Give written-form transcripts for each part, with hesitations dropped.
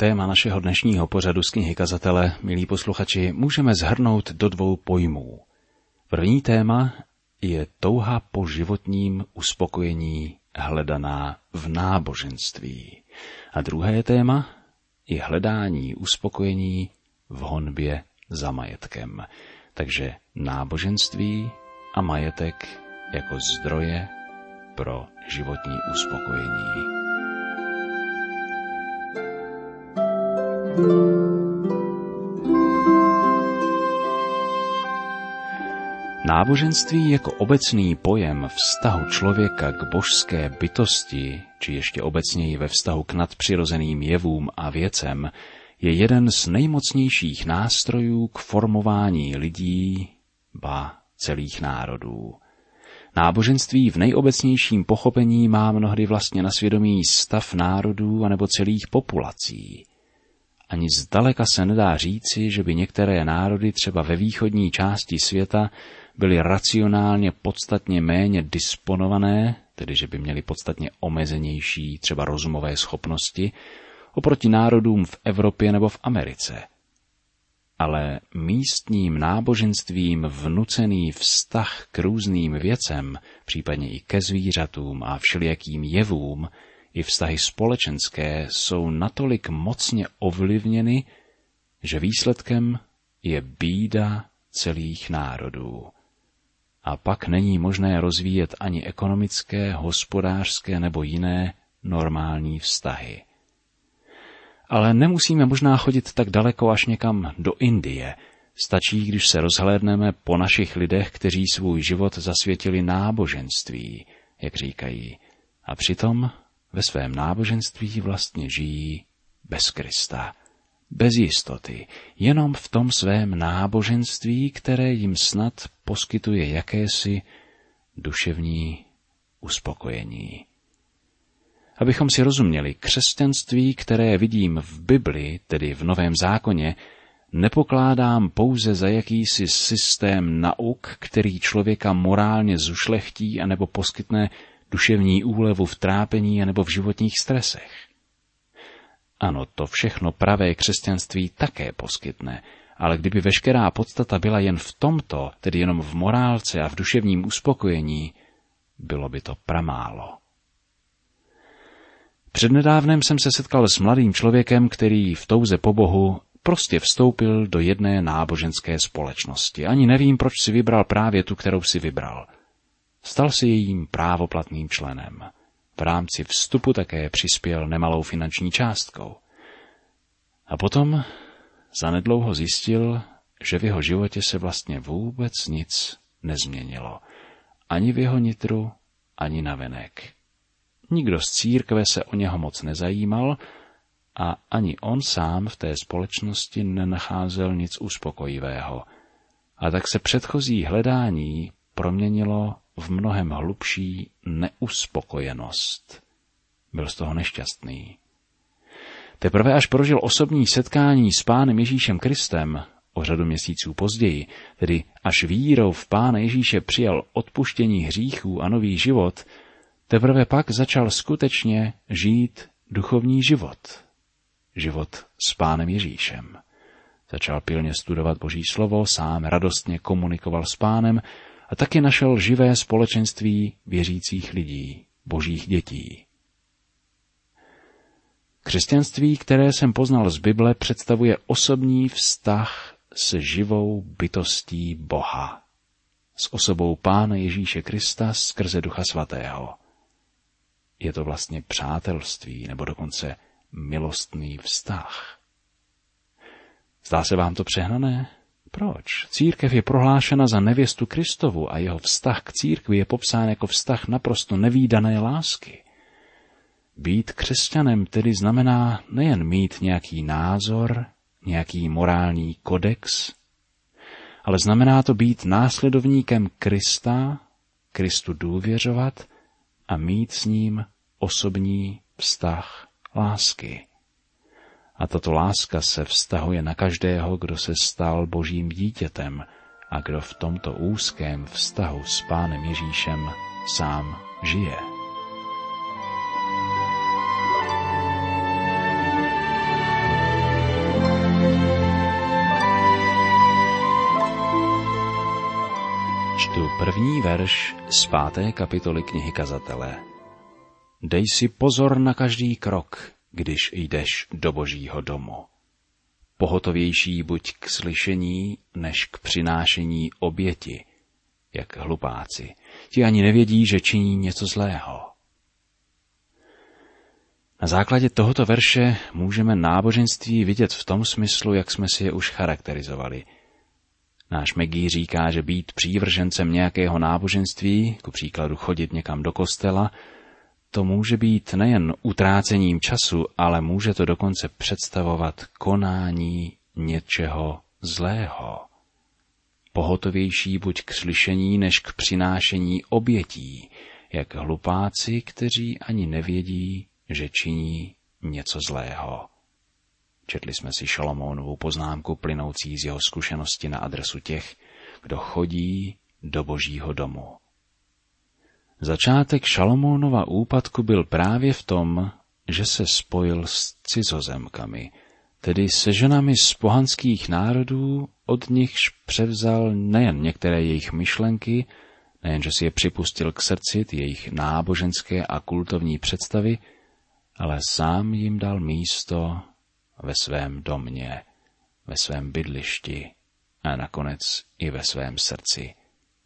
téma našeho dnešního pořadu z knihy Kazatele, milí posluchači, můžeme shrnout do 2 pojmů. První téma je touha po životním uspokojení hledaná v náboženství. A druhé téma je hledání uspokojení v honbě za majetkem. Takže náboženství a majetek jako zdroje pro životní uspokojení. Náboženství jako obecný pojem vztahu člověka k božské bytosti, či ještě obecněji ve vztahu k nadpřirozeným jevům a věcem, je jeden z nejmocnějších nástrojů k formování lidí, ba celých národů. Náboženství v nejobecnějším pochopení má mnohdy vlastně na svědomí stav národů anebo celých populací. Ani zdaleka se nedá říci, že by některé národy třeba ve východní části světa byly racionálně podstatně méně disponované, tedy že by měly podstatně omezenější třeba rozumové schopnosti, oproti národům v Evropě nebo v Americe. Ale místním náboženstvím vnucený vztah k různým věcem, případně i ke zvířatům a všelijakým jevům, i vztahy společenské jsou natolik mocně ovlivněny, že výsledkem je bída celých národů. A pak není možné rozvíjet ani ekonomické, hospodářské nebo jiné normální vztahy. Ale nemusíme možná chodit tak daleko až někam do Indie. Stačí, když se rozhlédneme po našich lidech, kteří svůj život zasvětili náboženství, jak říkají, a přitom ve svém náboženství vlastně žijí bez Krista, bez jistoty, jenom v tom svém náboženství, které jim snad poskytuje jakési duševní uspokojení. Abychom si rozuměli, křesťanství, které vidím v Bibli, tedy v Novém zákoně, nepokládám pouze za jakýsi systém nauk, který člověka morálně zušlechtí anebo poskytne duševní úlevu v trápení anebo v životních stresech. Ano, to všechno pravé křesťanství také poskytne, ale kdyby veškerá podstata byla jen v tomto, tedy jenom v morálce a v duševním uspokojení, bylo by to pramálo. Přednedávnem jsem se setkal s mladým člověkem, který v touze po Bohu prostě vstoupil do jedné náboženské společnosti. Ani nevím, proč si vybral právě tu, kterou si vybral. Stal se jejím právoplatným členem. V rámci vstupu také přispěl nemalou finanční částkou. A potom zanedlouho zjistil, že v jeho životě se vlastně vůbec nic nezměnilo. Ani v jeho nitru, ani navenek. Nikdo z církve se o něho moc nezajímal a ani on sám v té společnosti nenacházel nic uspokojivého. A tak se předchozí hledání proměnilo v mnohem hlubší neuspokojenost. Byl z toho nešťastný. Teprve až prožil osobní setkání s Pánem Ježíšem Kristem, o řadu měsíců později, tedy až vírou v Pána Ježíše přijal odpuštění hříchů a nový život, teprve pak začal skutečně žít duchovní život. Život s Pánem Ježíšem. Začal pilně studovat Boží slovo, sám radostně komunikoval s Pánem a taky našel živé společenství věřících lidí, Božích dětí. Křesťanství, které jsem poznal z Bible, představuje osobní vztah s živou bytostí Boha, s osobou Pána Ježíše Krista skrze Ducha Svatého. Je to vlastně přátelství, nebo dokonce milostný vztah. Zdá se vám to přehnané? Proč? Církev je prohlášena za nevěstu Kristovu a jeho vztah k církvi je popsán jako vztah naprosto nevídané lásky. Být křesťanem tedy znamená nejen mít nějaký názor, nějaký morální kodex, ale znamená to být následovníkem Krista, Kristu důvěřovat a mít s ním osobní vztah lásky. A tato láska se vztahuje na každého, kdo se stal Božím dítětem a kdo v tomto úzkém vztahu s Pánem Ježíšem sám žije. Čtu první verš z 5. kapitoly knihy Kazatele. Dej si pozor na každý krok, když jdeš do Božího domu. Pohotovější buď k slyšení, než k přinášení oběti, jak hlupáci. Ti ani nevědí, že činí něco zlého. Na základě tohoto verše můžeme náboženství vidět v tom smyslu, jak jsme si je už charakterizovali. Náš Maggie říká, že být přívržencem nějakého náboženství, ku příkladu chodit někam do kostela, to může být nejen utrácením času, ale může to dokonce představovat konání něčeho zlého. Pohotovější buď k slyšení, než k přinášení obětí, jak hlupáci, kteří ani nevědí, že činí něco zlého. Četli jsme si Šalomounovu poznámku plynoucí z jeho zkušenosti na adresu těch, kdo chodí do Božího domu. Začátek Šalomounova úpadku byl právě v tom, že se spojil s cizozemkami, tedy se ženami z pohanských národů, od nichž převzal nejen některé jejich myšlenky, nejen že si je připustil k srdci, ty jejich náboženské a kultovní představy, ale sám jim dal místo ve svém domě, ve svém bydlišti a nakonec i ve svém srdci.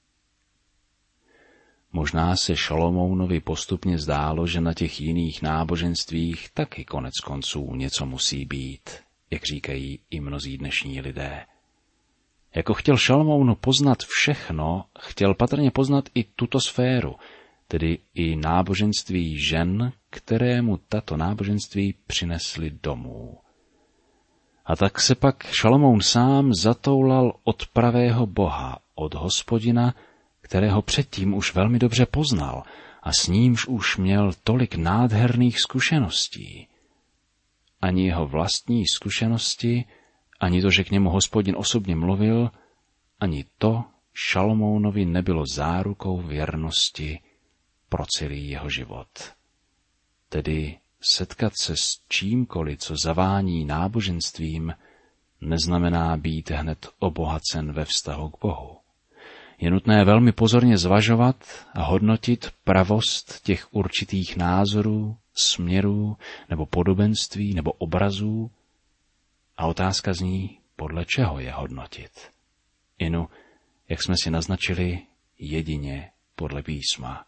Možná se Šalomounovi postupně zdálo, že na těch jiných náboženstvích taky konec konců něco musí být, jak říkají i mnozí dnešní lidé. Jako chtěl Šalomoun poznat všechno, chtěl patrně poznat i tuto sféru, tedy i náboženství žen, kterému tato náboženství přinesly domů. A tak se pak Šalomoun sám zatoulal od pravého Boha, od Hospodina, kterého předtím už velmi dobře poznal a s nímž už měl tolik nádherných zkušeností. Ani jeho vlastní zkušenosti, ani to, že k němu Hospodin osobně mluvil, ani to Šalomounovi nebylo zárukou věrnosti pro celý jeho život. Tedy setkat se s čímkoliv, co zavání náboženstvím, neznamená být hned obohacen ve vztahu k Bohu. Je nutné velmi pozorně zvažovat a hodnotit pravost těch určitých názorů, směrů nebo podobenství nebo obrazů a otázka zní, podle čeho je hodnotit. Inu, jak jsme si naznačili, jedině podle písma.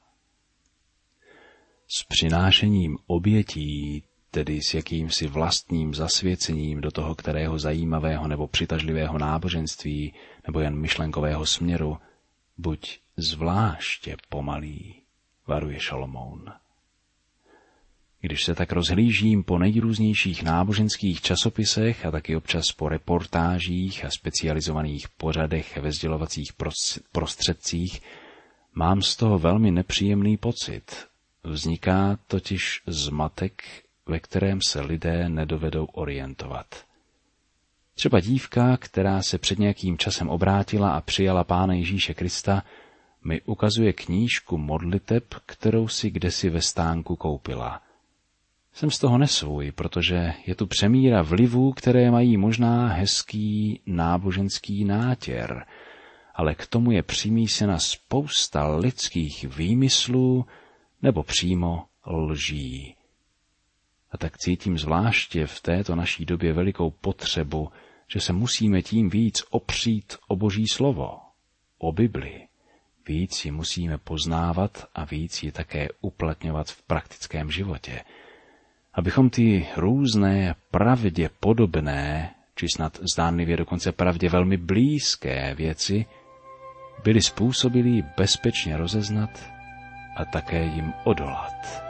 S přinášením obětí, tedy s jakýmsi vlastním zasvěcením do toho kterého zajímavého nebo přitažlivého náboženství nebo jen myšlenkového směru, buď zvláště pomalý, varuje Šalomoun. Když se tak rozhlížím po nejrůznějších náboženských časopisech a taky občas po reportážích a specializovaných pořadech ve sdělovacích prostředcích, mám z toho velmi nepříjemný pocit. Vzniká totiž zmatek, ve kterém se lidé nedovedou orientovat. Třeba dívka, která se před nějakým časem obrátila a přijala Pána Ježíše Krista, mi ukazuje knížku modliteb, kterou si kdesi ve stánku koupila. Jsem z toho nesvůj, protože je tu přemíra vlivů, které mají možná hezký náboženský nátěr, ale k tomu je přimísena spousta lidských výmyslů nebo přímo lží. A tak cítím zvláště v této naší době velikou potřebu, že se musíme tím víc opřít o Boží slovo, o Bibli. Víc ji musíme poznávat a víc ji také uplatňovat v praktickém životě. Abychom ty různé pravdě podobné, či snad zdánlivě dokonce pravdě velmi blízké věci, byli způsobilí bezpečně rozeznat a také jim odolat.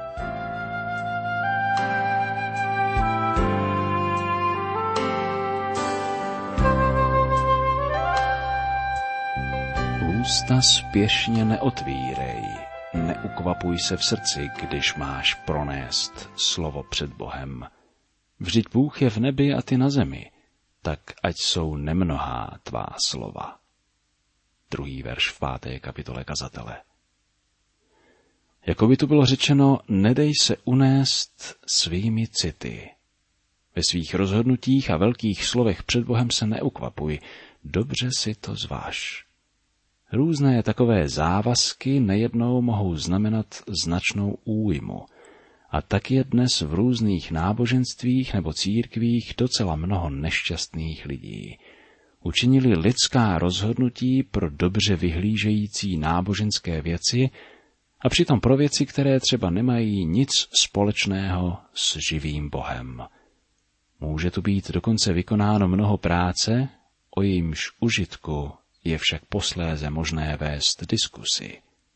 Ústa spěšně neotvírej, neukvapuj se v srdci, když máš pronést slovo před Bohem. Vždyť Bůh je v nebi a ty na zemi, tak ať jsou nemnohá tvá slova. 2. verš v 5. kapitole Kazatele. Jako by tu bylo řečeno, nedej se unést svými city. Ve svých rozhodnutích a velkých slovech před Bohem se neukvapuj, dobře si to zváž. Různé takové závazky nejednou mohou znamenat značnou újmu. A tak je dnes v různých náboženstvích nebo církvích docela mnoho nešťastných lidí. Učinili lidská rozhodnutí pro dobře vyhlížející náboženské věci a přitom pro věci, které třeba nemají nic společného s živým Bohem. Může tu být dokonce vykonáno mnoho práce, o jejímž užitku je však posléze možné vést diskusi.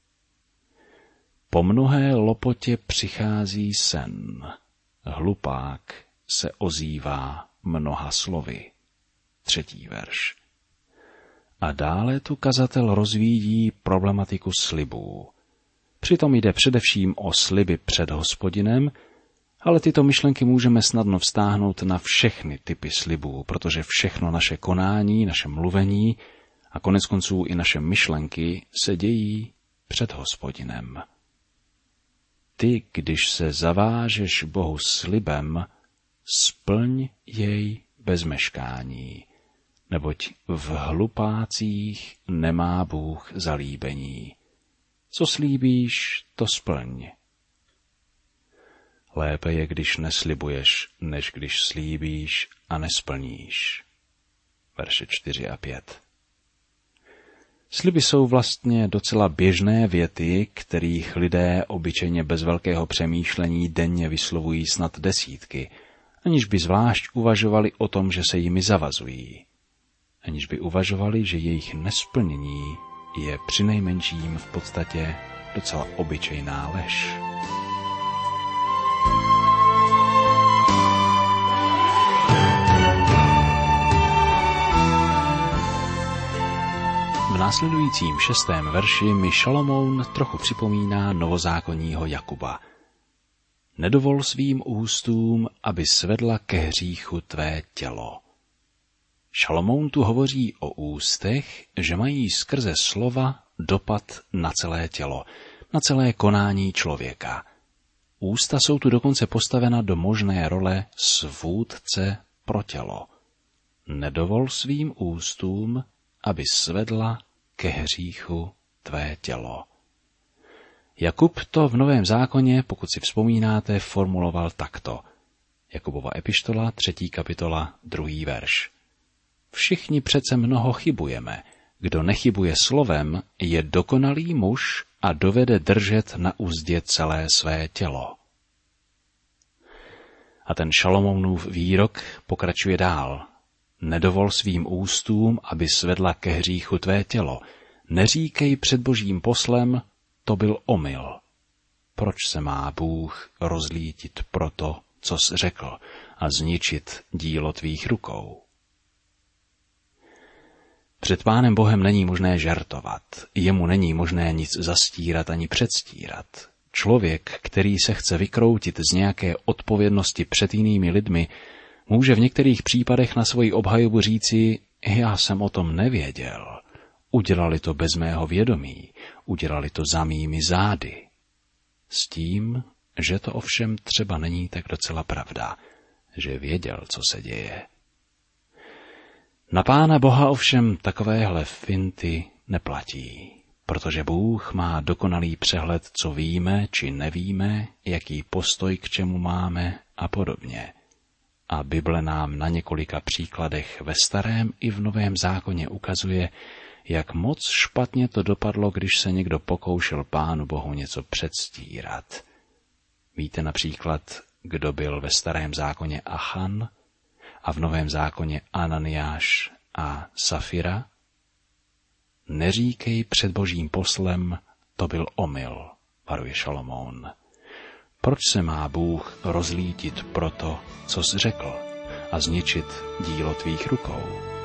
Po mnohé lopotě přichází sen. Hlupák se ozývá mnoha slovy. 3. verš. A dále tu kazatel rozvíjí problematiku slibů. Přitom jde především o sliby před Hospodinem, ale tyto myšlenky můžeme snadno vztáhnout na všechny typy slibů, protože všechno naše konání, naše mluvení a koneckonců i naše myšlenky se dějí před Hospodinem. Ty, když se zavážeš Bohu slibem, splň jej bez meškání, neboť v hlupácích nemá Bůh zalíbení. Co slíbíš, to splň. Lépe je, když neslibuješ, než když slíbíš a nesplníš. Verše 4 a 5. Sliby jsou vlastně docela běžné věty, kterých lidé obyčejně bez velkého přemýšlení denně vyslovují snad desítky, aniž by zvlášť uvažovali o tom, že se jimi zavazují. Aniž by uvažovali, že jejich nesplnění je přinejmenším v podstatě docela obyčejná lež. V následujícím 6. verši mi Šalomoun trochu připomíná novozákonního Jakuba. Nedovol svým ústům, aby svedla ke hříchu tvé tělo. Šalomoun tu hovoří o ústech, že mají skrze slova dopad na celé tělo, na celé konání člověka. Ústa jsou tu dokonce postavena do možné role svůdce pro tělo. Nedovol svým ústům, aby svedla ke hříchu tvé tělo. Jakub to v Novém zákoně, pokud si vzpomínáte, formuloval takto. Jakubova epištola, 3. kapitola, 2. verš. Všichni přece mnoho chybujeme. Kdo nechybuje slovem, je dokonalý muž a dovede držet na uzdě celé své tělo. A ten Šalomounův výrok pokračuje dál. Nedovol svým ústům, aby svedla ke hříchu tvé tělo. Neříkej před Božím poslem, to byl omyl. Proč se má Bůh rozlítit pro to, co jsi řekl, a zničit dílo tvých rukou? Před Pánem Bohem není možné žertovat, jemu není možné nic zastírat ani předstírat. Člověk, který se chce vykroutit z nějaké odpovědnosti před jinými lidmi, může v některých případech na svoji obhajobu říci, já jsem o tom nevěděl, udělali to bez mého vědomí, udělali to za mými zády. S tím, že to ovšem třeba není tak docela pravda, že věděl, co se děje. Na Pána Boha ovšem takovéhle finty neplatí, protože Bůh má dokonalý přehled, co víme či nevíme, jaký postoj k čemu máme a podobně. A Bible nám na několika příkladech ve Starém i v Novém zákoně ukazuje, jak moc špatně to dopadlo, když se někdo pokoušel Pánu Bohu něco předstírat. Víte například, kdo byl ve Starém zákoně Achan a v Novém zákoně Ananiáš a Safira? Neříkej před Božím poslem, to byl omyl, varuje Šalomoun. Proč se má Bůh rozlítit pro to, co jsi řekl, a zničit dílo tvých rukou?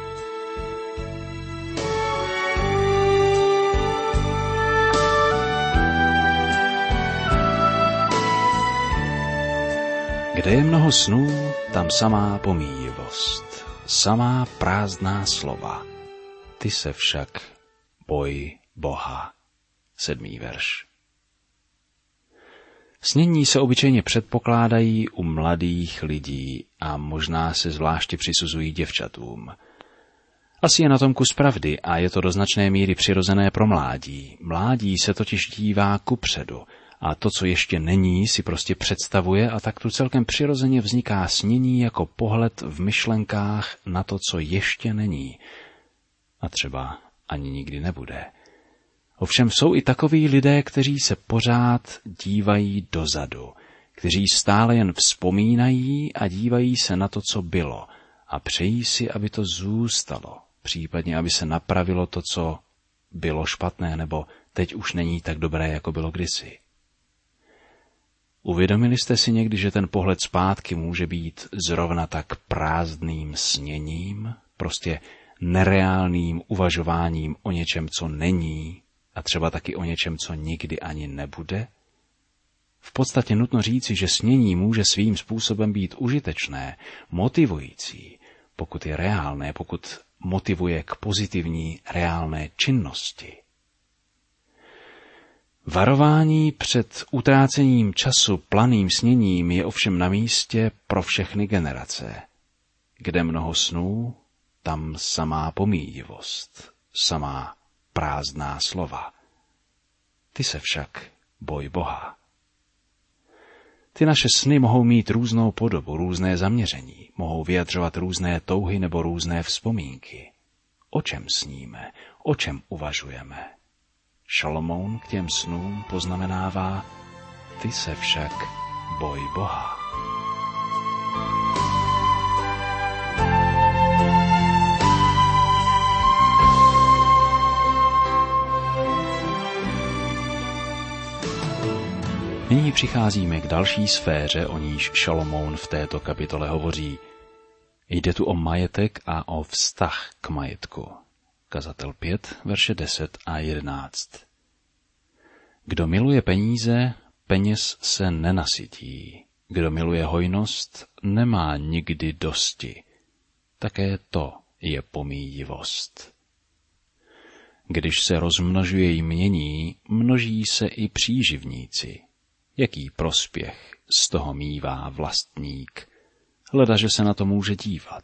Kde je mnoho snů, tam samá pomíjivost, samá prázdná slova. Ty se však boj Boha. 7. verš. Snění se obyčejně předpokládají u mladých lidí a možná se zvláště přisuzují děvčatům. Asi je na tom kus pravdy a je to do značné míry přirozené pro mládí. Mládí se totiž dívá kupředu a to, co ještě není, si prostě představuje a tak tu celkem přirozeně vzniká snění jako pohled v myšlenkách na to, co ještě není. A třeba ani nikdy nebude. Ovšem jsou i takoví lidé, kteří se pořád dívají dozadu, kteří stále jen vzpomínají a dívají se na to, co bylo a přejí si, aby to zůstalo, případně aby se napravilo to, co bylo špatné nebo teď už není tak dobré, jako bylo kdysi. Uvědomili jste si někdy, že ten pohled zpátky může být zrovna tak prázdným sněním, prostě nereálným uvažováním o něčem, co není, a třeba taky o něčem, co nikdy ani nebude? V podstatě nutno říci, že snění může svým způsobem být užitečné, motivující, pokud je reálné, pokud motivuje k pozitivní reálné činnosti. Varování před utrácením času planým sněním je ovšem na místě pro všechny generace. Kde mnoho snů, tam samá pomíjivost, samá prázdná slova. Ty se však boj Boha. Ty naše sny mohou mít různou podobu, různé zaměření, mohou vyjadřovat různé touhy nebo různé vzpomínky. O čem sníme, o čem uvažujeme? Šalomoun k těm snům poznamenává, ty se však boj Boha. Nyní přicházíme k další sféře, o níž Šalomoun v této kapitole hovoří. Jde tu o majetek a o vztah k majetku. Kazatel 5, verše 10 a 11. Kdo miluje peníze, peněz se nenasytí. Kdo miluje hojnost, nemá nikdy dosti. Také to je pomíjivost. Když se rozmnožuje jmění, množí se i příživníci. Jaký prospěch z toho mívá vlastník, hleda, že se na to může dívat.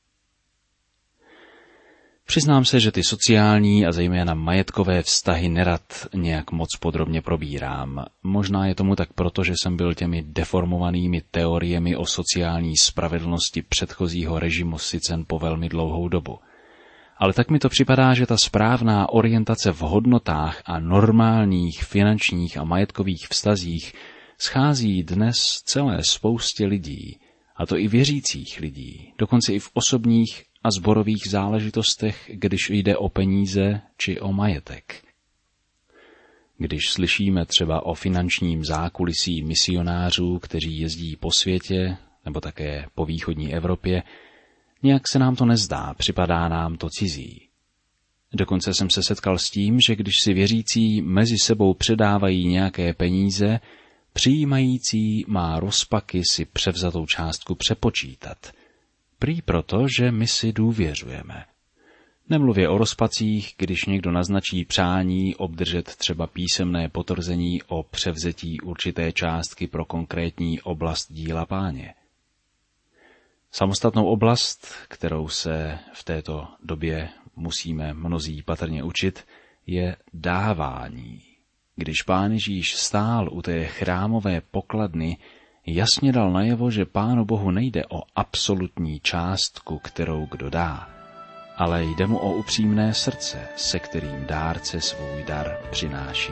Přiznám se, že ty sociální a zejména majetkové vztahy nerad nějak moc podrobně probírám. Možná je tomu tak proto, že jsem byl těmi deformovanými teoriemi o sociální spravedlnosti předchozího režimu sycen po velmi dlouhou dobu. Ale tak mi to připadá, že ta správná orientace v hodnotách a normálních finančních a majetkových vztazích schází dnes celé spoustě lidí, a to i věřících lidí, dokonce i v osobních a sborových záležitostech, když jde o peníze či o majetek. Když slyšíme třeba o finančním zákulisí misionářů, kteří jezdí po světě, nebo také po východní Evropě, nějak se nám to nezdá, připadá nám to cizí. Dokonce jsem se setkal s tím, že když si věřící mezi sebou předávají nějaké peníze, přijímající má rozpaky si převzatou částku přepočítat. Prý proto, že my si důvěřujeme. Nemluvě o rozpacích, když někdo naznačí přání obdržet třeba písemné potvrzení o převzetí určité částky pro konkrétní oblast díla Páně. Samostatnou oblast, kterou se v této době musíme mnozí patrně učit, je dávání. Když Pán Ježíš stál u té chrámové pokladny, jasně dal najevo, že Pánu Bohu nejde o absolutní částku, kterou kdo dá, ale jde mu o upřímné srdce, se kterým dárce svůj dar přináší.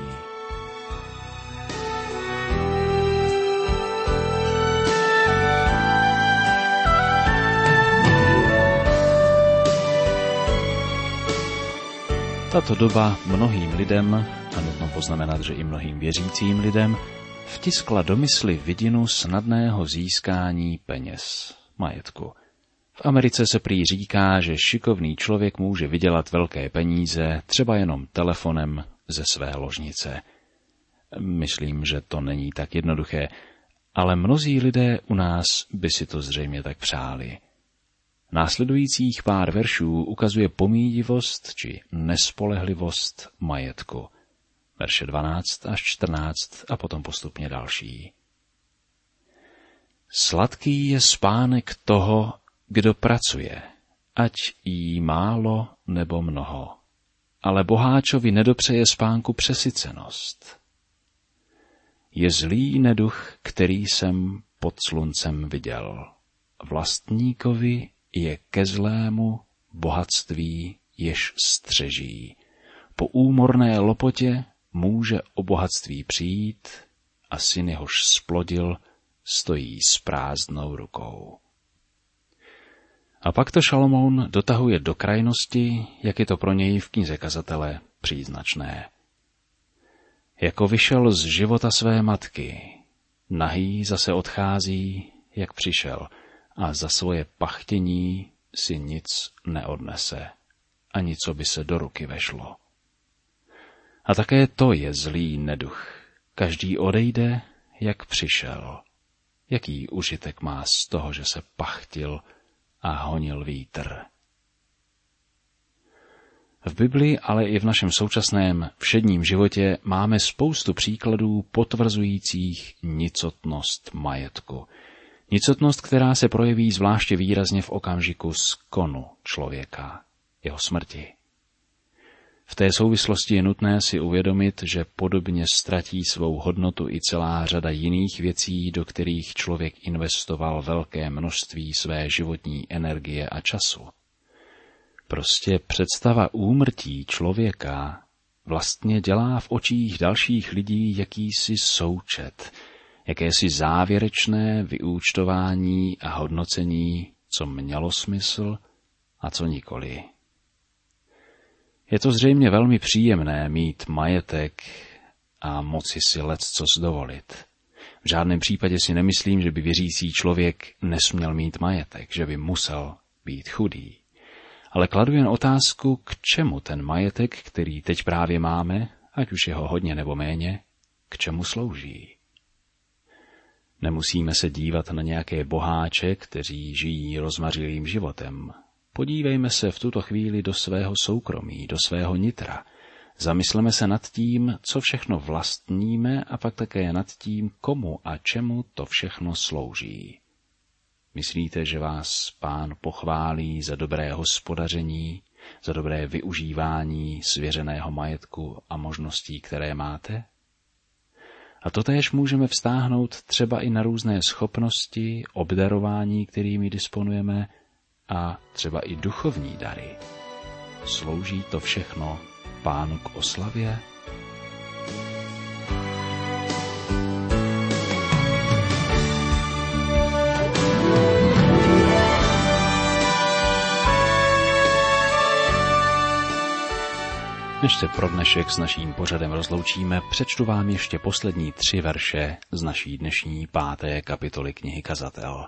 Tato doba mnohým lidem, a nutno poznamenat, že i mnohým věřícím lidem, vtiskla do mysli vidinu snadného získání peněz, majetku. V Americe se prý říká, že šikovný člověk může vydělat velké peníze třeba jenom telefonem ze své ložnice. Myslím, že to není tak jednoduché, ale mnozí lidé u nás by si to zřejmě tak přáli. Následujících pár veršů ukazuje pomíjivost či nespolehlivost majetku. Verše 12 až 14 a potom postupně další. Sladký je spánek toho, kdo pracuje, ať jí málo nebo mnoho. Ale boháčovi nedopřeje spánku přesycenost. Je zlý neduch, který jsem pod sluncem viděl. Vlastníkovi je ke zlému bohatství, jež střeží. Po úmorné lopotě může o bohatství přijít a syn, jehož splodil, stojí s prázdnou rukou. A pak to Šalomoun dotahuje do krajnosti, jak je to pro něj v knize Kazatele příznačné. Jako vyšel z života své matky, nahý zase odchází, jak přišel, a za svoje pachtění si nic neodnese, ani co by se do ruky vešlo. A také to je zlý neduch. Každý odejde, jak přišel. Jaký užitek má z toho, že se pachtil a honil vítr? V Biblii, ale i v našem současném všedním životě máme spoustu příkladů potvrzujících nicotnost majetku. Nicotnost, která se projeví zvláště výrazně v okamžiku skonu člověka, jeho smrti. V té souvislosti je nutné si uvědomit, že podobně ztratí svou hodnotu i celá řada jiných věcí, do kterých člověk investoval velké množství své životní energie a času. Prostě představa úmrtí člověka vlastně dělá v očích dalších lidí jakýsi součet, jakési závěrečné vyúčtování a hodnocení, co mělo smysl a co nikoli. Je to zřejmě velmi příjemné mít majetek a moci si leccos dovolit. V žádném případě si nemyslím, že by věřící člověk nesměl mít majetek, že by musel být chudý. Ale kladu jen otázku, k čemu ten majetek, který teď právě máme, ať už jeho hodně nebo méně, k čemu slouží. Nemusíme se dívat na nějaké boháče, kteří žijí rozmařilým životem. Podívejme se v tuto chvíli do svého soukromí, do svého nitra. Zamysleme se nad tím, co všechno vlastníme a pak také nad tím, komu a čemu to všechno slouží. Myslíte, že vás Pán pochválí za dobré hospodaření, za dobré využívání svěřeného majetku a možností, které máte? A totéž můžeme vztáhnout třeba i na různé schopnosti, obdarování, kterými disponujeme, a třeba i duchovní dary. Slouží to všechno Pánu k oslavě? Než se pro dnešek s naším pořadem rozloučíme, přečtu vám ještě poslední 3 verše z naší dnešní 5. kapitoly knihy Kazatel.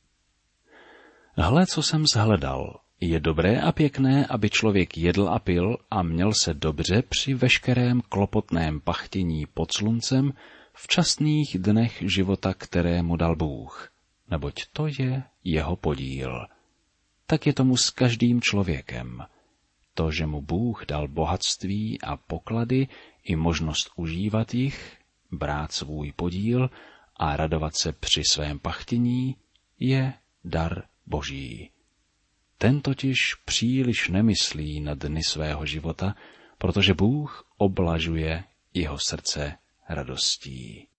Hle, co jsem zhledal. Je dobré a pěkné, aby člověk jedl a pil a měl se dobře při veškerém klopotném pachtění pod sluncem v časných dnech života, které mu dal Bůh, neboť to je jeho podíl. Tak je tomu s každým člověkem. To, že mu Bůh dal bohatství a poklady i možnost užívat jich, brát svůj podíl a radovat se při svém pachtění, je dar Boží. Ten totiž příliš nemyslí na dny svého života, protože Bůh oblažuje jeho srdce radostí.